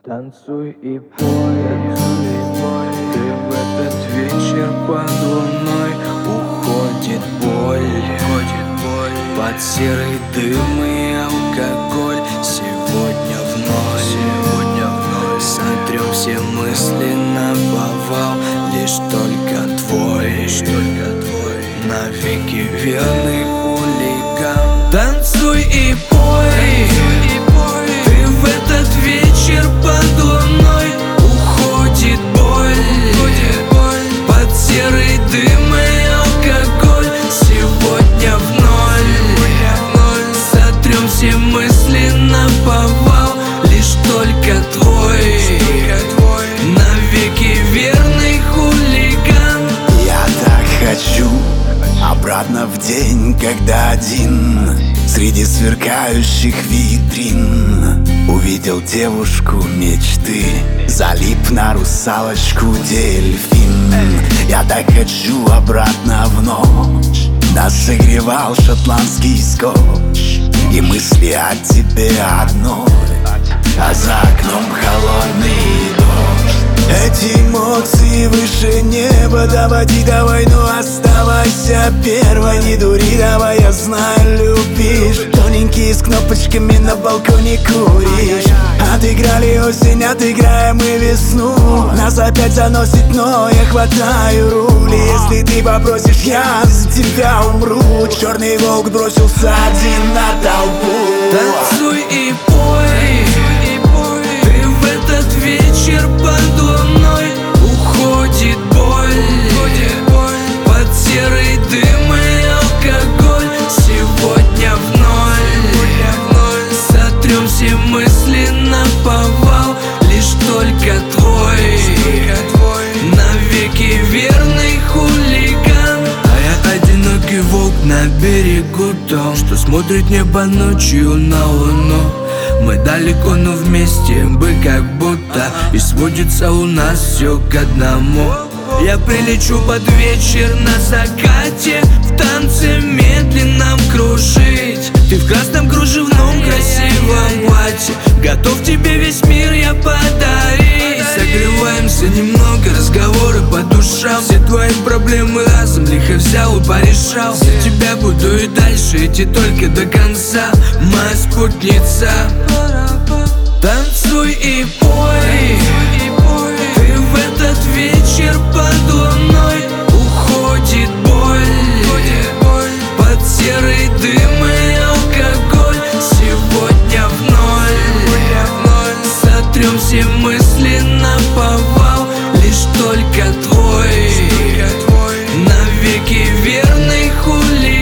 Танцуй и пой, ты в этот вечер под луной. Уходит боль, под серый дым и алкоголь. Сегодня вновь сотрем все мысли на повал. Лишь только твой, навеки верный хулиган. Танцуй и пой, ты в этот вечер под луной. Уходит боль, под серый дым и алкоголь. Сегодня вновь сотрем все мысли на повал. Лишь только твой, навеки верный хулиган. Я так хочу обратно в день, когда один среди сверкающих витрин увидел девушку мечты, залип на русалочку дельфин. Я так хочу обратно в ночь, нас согревал шотландский скотч, и мысли о тебе одной, а за окном холодный дождь. Эти эмоции выше неба, доводи до войну, оставайся первой. Не дури, давай, я знаю, любишь. Тоненький с кнопочками на балконе куришь. Отыграли осень, отыграем и весну. Нас опять заносит, но я хватаю руль. Если ты попросишь, я за тебя умру. Черный волк бросился один на толпу. Танцуй и пой, ты в этот вечер под луной. Уходит боль, под серый дым и алкоголь. Сегодня вновь сотрем все мысли на повал. Лишь только твой, навеки верный хулиган. А я одинокий волк на берегу том, что смотрит небо ночью на луну. Мы далеко, но вместе бы как будто, и сводится у нас все к одному. Я прилечу под вечер на закате, в танце медленном кружить. Ты в красном кружевном красивом платье, готов тебе весь мир я подарить. Согреваемся немного, разговоры по душам. Все твои проблемы разом лихо взял и порешал. За тебя буду и дальше идти только до конца, моя спутница. Танцуй и пой, ты в этот вечер под луной. Уходит боль, под серый дым и алкоголь. Сегодня вновь сотрем все мысли на повал. Лишь только твой, навеки верный хулиган.